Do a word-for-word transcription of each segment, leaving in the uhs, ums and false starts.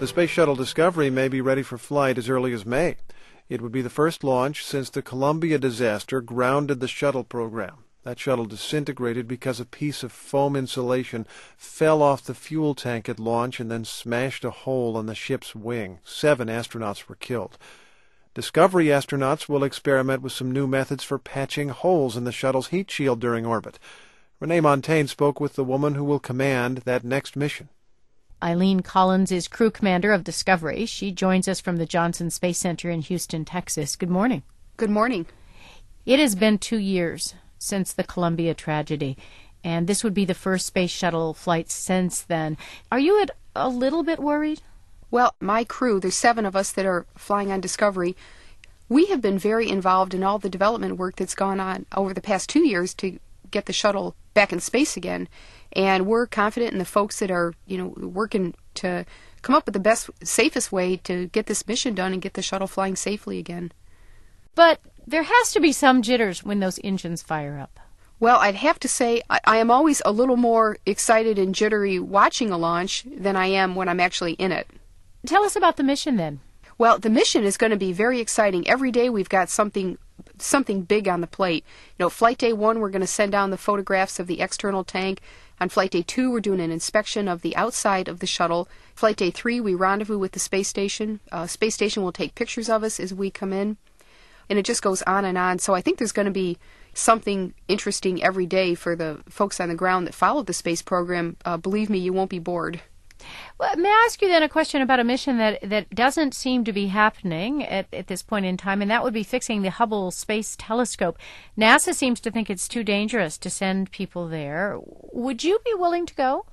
The Space Shuttle Discovery may be ready for flight as early as May. It would be the first launch since the Columbia disaster grounded the shuttle program. That shuttle disintegrated because a piece of foam insulation fell off the fuel tank at launch and then smashed a hole in the ship's wing. Seven astronauts were killed. Discovery astronauts will experiment with some new methods for patching holes in the shuttle's heat shield during orbit. Renee Montaigne spoke with the woman who will command that next mission. Eileen Collins is crew commander of Discovery. She joins us from the Johnson Space Center in Houston, Texas. Good morning. Good morning. It has been two years since the Columbia tragedy, and this would be the first space shuttle flight since then. Are you at a little bit worried? Well, my crew, there's seven of us that are flying on Discovery. We have been very involved in all the development work that's gone on over the past two years to get the shuttle back in space again. And we're confident in the folks that are, you know, working to come up with the best, safest way to get this mission done and get the shuttle flying safely again. But there has to be some jitters when those engines fire up. Well, I'd have to say I, I am always a little more excited and jittery watching a launch than I am when I'm actually in it. Tell us about the mission then. Well, the mission is going to be very exciting. Every day we've got something something big on the plate. You know, Flight Day one, we're going to send down the photographs of the external tank. On Flight Day two, we're doing an inspection of the outside of the shuttle. Flight Day three, we rendezvous with the space station. Uh, space station will take pictures of us as we come in. And it just goes on and on. So I think there's going to be something interesting every day for the folks on the ground that follow the space program. Uh, believe me, you won't be bored. Well, may I ask you then a question about a mission that, that doesn't seem to be happening at, at this point in time, and that would be fixing the Hubble Space Telescope. NASA seems to think it's too dangerous to send people there. Would you be willing to go?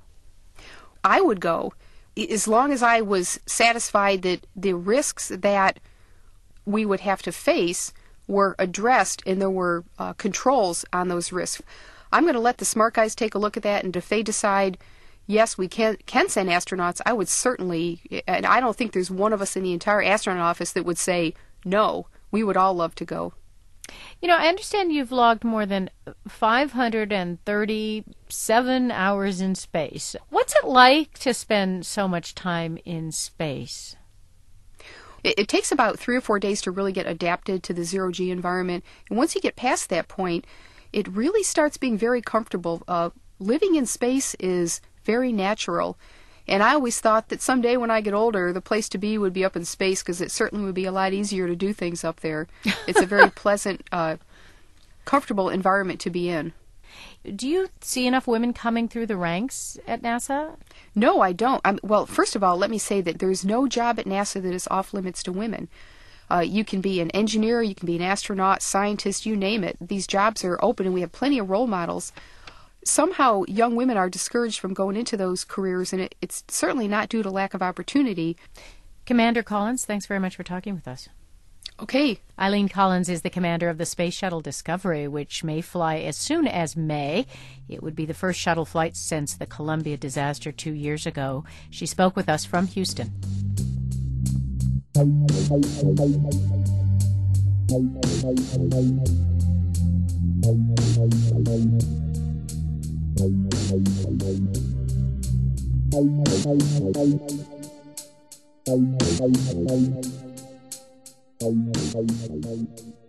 I would go, as long as I was satisfied that the risks that we would have to face were addressed and there were uh, controls on those risks. I'm going to let the smart guys take a look at that, and if they decide yes, we can can send astronauts, I would certainly, and I don't think there's one of us in the entire astronaut office that would say no. We would all love to go. You know, I understand you've logged more than five hundred thirty-seven hours in space. What's it like to spend so much time in space? It, it takes about three or four days to really get adapted to the zero-G environment. And once you get past that point, it really starts being very comfortable. Uh, living in space is very natural. And I always thought that someday when I get older, the place to be would be up in space, because it certainly would be a lot easier to do things up there. It's a very pleasant, uh, comfortable environment to be in. Do you see enough women coming through the ranks at NASA? No, I don't. I'm, well, first of all, let me say that there's no job at NASA that is off limits to women. Uh, you can be an engineer, you can be an astronaut, scientist, you name it. These jobs are open, and we have plenty of role models. Somehow young women are discouraged from going into those careers, and it, it's certainly not due to lack of opportunity. Commander Collins, thanks very much for talking with us. Okay. Eileen Collins is the commander of the Space Shuttle Discovery, which may fly as soon as May. It would be the first shuttle flight since the Columbia disaster two years ago. She spoke with us from Houston. Thank you.